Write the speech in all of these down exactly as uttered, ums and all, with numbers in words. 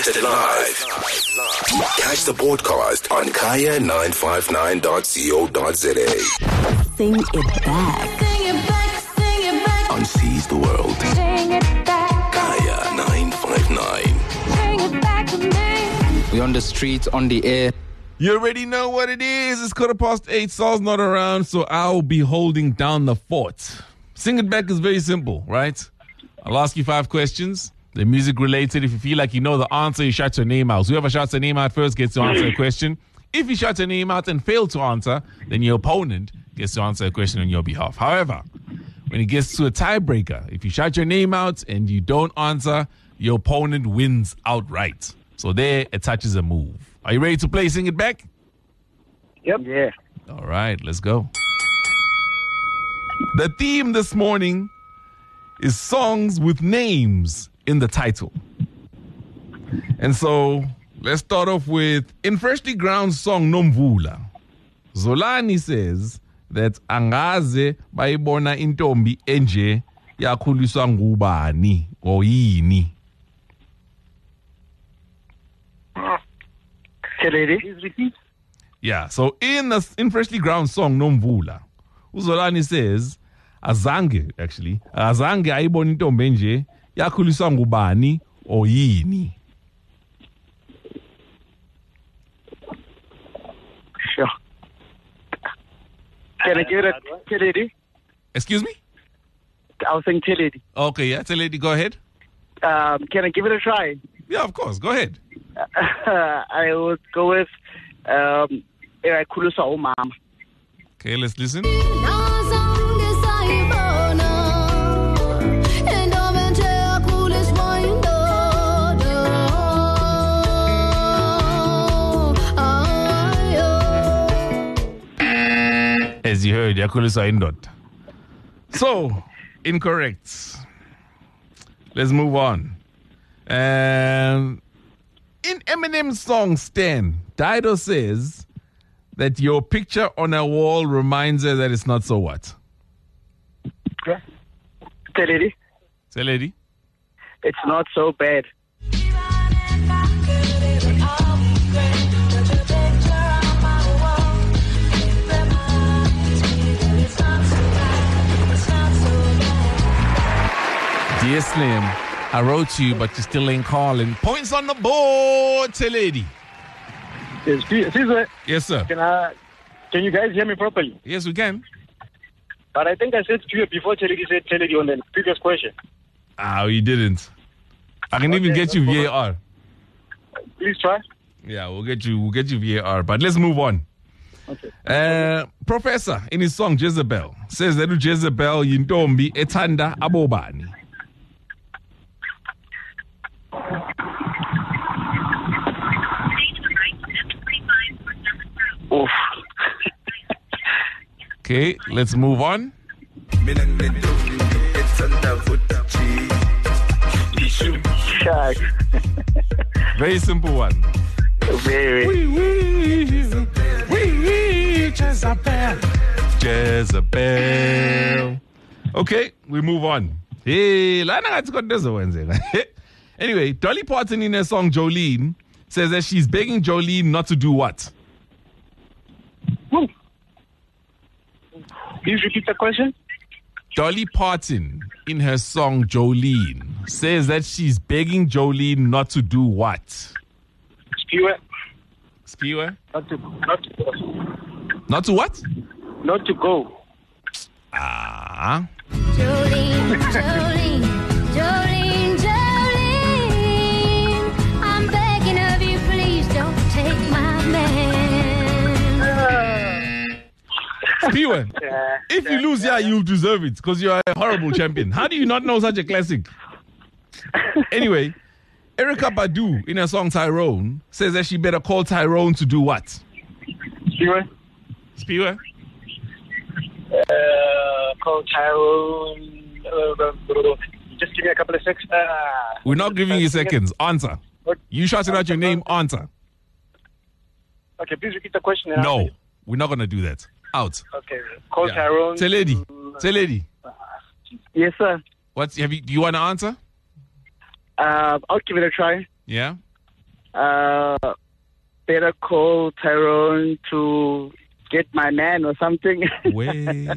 Broadcasted live. Catch the podcast on kaya nine five nine dot co dot za. Sing it back. Sing it back, sing it back. On Seize the World. Sing it back. Kaya nine five nine. Bring it back to me. We're on the streets, on the air. You already know what it is. It's quarter past eight. Saul's not around, so I'll be holding down the fort. Sing it back is very simple, right? I'll ask you five questions. They're music related. If you feel like you know the answer, you shout your name out. Whoever shouts their name out first gets to answer a question. If you shout your name out and fail to answer, then your opponent gets to answer a question on your behalf. However, when it gets to a tiebreaker, if you shout your name out and you don't answer, your opponent wins outright. So there, it touches a move. Are you ready to play Sing It Back? Yep. Yeah. All right, let's go. The theme this morning is songs with names in the title. And so let's start off with In Freshly Ground song Nomvula. Zolani says that angaze bayibona intombi enje yakhuliswa ngubani or yini. Please repeat. Yeah, so in the in Freshly Ground song Nomvula, Uzolani says azange actually azange ayibona intombi enje yakhuliswa ngubani or yini. Sure. Can I give it a Teledi? Excuse me? I was saying Teledi. Okay, yeah, tell lady, go ahead. Um, can I give it a try? Yeah, of course, go ahead. I would go with um, Khulusa Umama. Okay, let's listen. As you heard, Yakhulisa Indot. So, incorrect. Let's move on. Um, in Eminem's song Stan, Dido says that your picture on a wall reminds her that it's not so what? Teledi. Say, lady. It's not so bad. Dear Slim, I wrote you, but you still ain't calling. Points on the board, to lady. Yes, Caesar, Yes, sir. can I, can you guys hear me properly? Yes, we can. But I think I said to you before Teledi said Teledi on the previous question. Ah, you didn't. I can even Okay, get you no V A problem. R. Please try. Yeah, we'll get you. We'll get you V A R. But let's move on. Okay. Uh, Professor, in his song Jezebel, says that Jezebel yintombi etanda abobani. Oof. Okay, let's move on. Shark. Very simple one. Very. Wee wee, wee wee, Jezebel, Jezebel. Okay, we move on. Hey, lana ngathi kodwa kwenzeka. Anyway, Dolly Parton in her song Jolene says that she's begging Jolene not to do what? Ooh. Please repeat the question. Dolly Parton in her song Jolene says that she's begging Jolene not to do what? Spewer. Spewer? Not to, not to go. Not to what? Not to go. Ah. Jolene, Jolene, Jolene, Jolene. I'm begging of you, please don't take my man. Spewer. Yeah. If you lose here, you'll deserve it because you're a horrible champion. How do you not know such a classic? Anyway, Erykah Badu in her song Tyrone says that she better call Tyrone to do what? Spewer. Spewer? Uh, call Tyrone. Uh, just give me a couple of seconds. Uh, We're not giving you seconds. Answer. You shouted out your name. Answer. Okay, please repeat the question. and No, answer. we're not going to do that. Out. Okay. Call Yeah. Tyrone. Say lady. to- Say lady. Yes, sir. What's, have you, do you want to answer? Uh, I'll give it a try. Yeah? Uh, better call Tyrone to get my man or something. Way.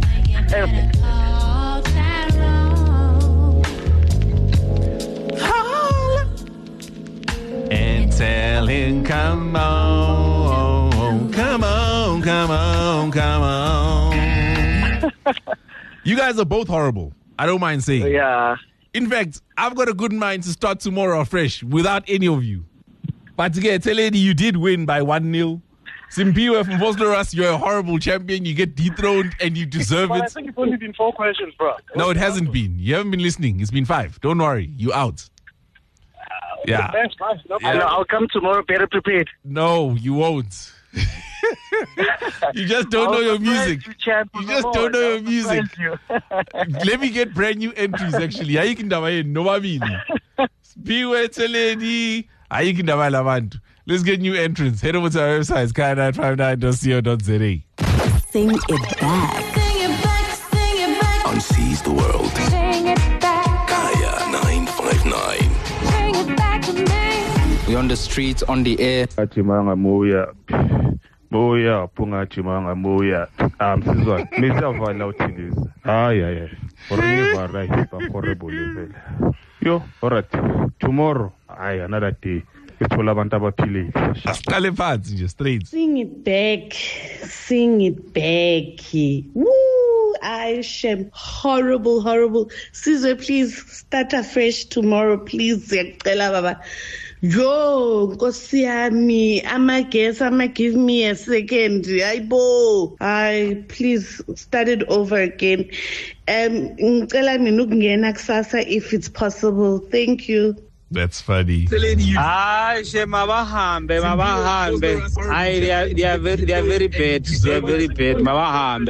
And tell him, come on, come on, come on, come on. You guys are both horrible. I don't mind saying. Yeah. In fact, I've got a good mind to start tomorrow afresh without any of you. But to get tell lady, you did win by one nil. Simpiwe from Vosloras, you're a horrible champion. You get dethroned and you deserve Well, I it. think it's only been four questions, bro. No, it hasn't been. You haven't been listening. It's been five. Don't worry. You out. Yeah. Thanks, man. No Yeah. problem. I'll come tomorrow better prepared. No, you won't. You just don't know your music. You, champ. You just Come don't on, know your I'll music. surprise you. Let me get brand new entries actually. Ayikho indaba yenu noma mina. Spiwe Theledi, ayikho indaba yalabantu. Let's get new entrants. Head over to our website, kaya nine five nine dot co dot za. Sing it back. Sing it back, sing it back, On Seize the World. sing it back, Kaya nine five nine. bring it back to me. We're on the streets, on the air. Achimanga moya moya punga chimanga moya um sizwa misavala uthilisa hayi hayi oriva right ba horrible level yo alright tomorrow hayi another day ithola abantu abaphilile Asiqale phansi nje straight. Sing it back, sing it back. Woo! I shame. Horrible, horrible. Caesar, please start afresh tomorrow, please. Ngiyacela baba. Yo, Nkosi yami, ama guess, ama give me a second. Ayibo. I please start it over again. Um, ngicela mina ukungena kusasa if it's possible. Thank you. That's funny. Hayi she mabahambe mabahambe hayi they are, they are very they are very bad they are very bad mabahambe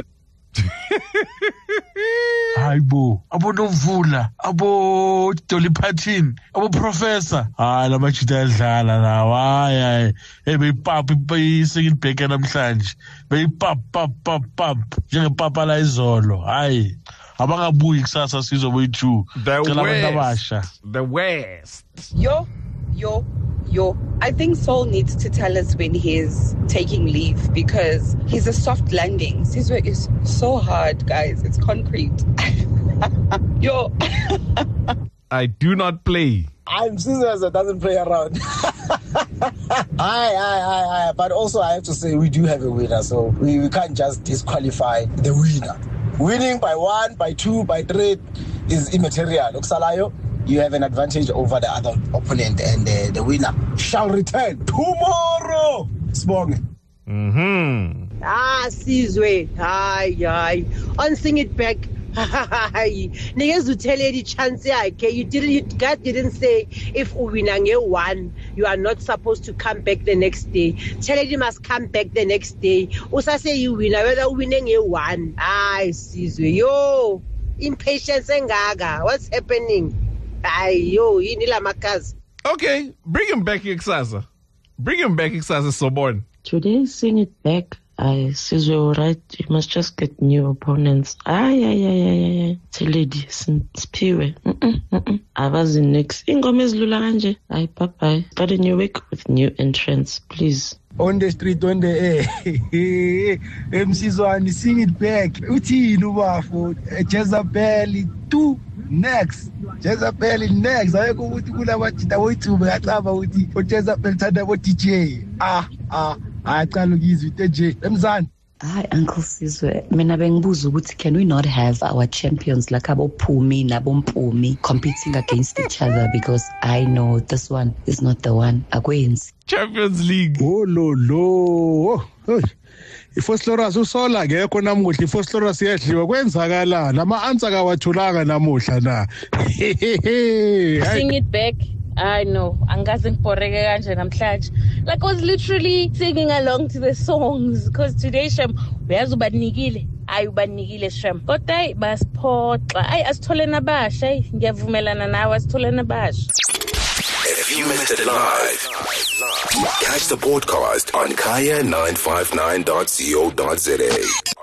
Hayibo, abo Nomvula, abo Dolly Parton, abo Professor. Hayi lamajita yadlala lawo. Hayi hayi. Hey beyipapa singing back namhlanje. Beyipap pap pap pap njengepapa la izolo. Hayi. Abangabuyi kusasa sizoboyi-two. The Cela abantu abasha. West. The West. Yo, yo, yo. I think Saul needs to tell us when he's taking leave because he's a soft landing. Sizwe is so hard, guys. It's concrete. Yo. I do not play. I'm Caesar that doesn't play around. Aye, aye, aye, aye. But also I have to say we do have a winner, so we, we can't just disqualify the winner. Winning by one, by two, by three is immaterial. Oksalayo, you have an advantage over the other opponent, and uh, the winner shall return tomorrow. Sibonge. Mm-hmm. Ah, Sizwe. Hi, hi. On Sing It Back. Hi. Niggas will tell you the chance. Okay, you didn't. You, God didn't say if Uwinange won, you are not supposed to come back the next day. Tell you must come back the next day. Usa say you win, whether Uwinange won. Hi, Sizwe. Yo, impatience engaga. What's happening? Ay, yo, inila makas. Okay, bring him back, Iksasa. Bring him back, Iksasa Sobon. Today, Sing It Back. I says you're right. You must just get new opponents. Ay, ay, ay, ay, ay. Theledi, Spiwe. I was in next. Ingome ezilula kanje. Ay, bye bye. Start a new week with new entrants, please. On the street, on the air. M C Zwane, Sing It Back. Uthini ubafo? Jezebel two next. Jezebel next. Ayekho ukuthi kulabajita boyithuba yacaba ukuthi uJezebel thanda bo D J. Ah, ah. Ayaqala ukizwa into nje. Emzana. Hi, Uncle Sizwe. Mina bengibuza ukuthi can we not have our champions like abo Phumi nabo Mpumi competing against each other, because I know this one is not the one. Akwenzi. Champions League. Oh lo lo. Oh. iFosloras usola ngekho namuhla iFosloras yedliwa kwenzakalana ama-answer kawathulanga namuhla na. Sing it back. I know. Angaze ngiboreke kanje namhlanje. Like I was literally singing along to the songs because today Shem uyazi ubanikile. Ayi ubanikile Shem. Kodwa hey basiphoxa. Ayi asithole nabasha. Hey ngiyavumelana nawe asithole nabasha. If you missed it live, catch the podcast on kaya nine five nine dot co dot za.